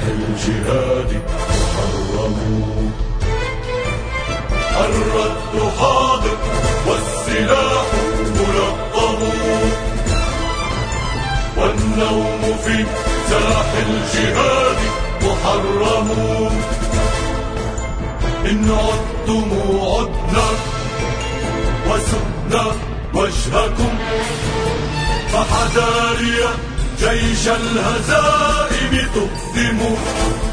الجهاد محرم. الرد حاضر والسلاح ملطم، والنوم في ساح الجهاد محرم. إن عدتم عدنا وسدنا وجهكم، فحذاري جيش الهزائم تقدم.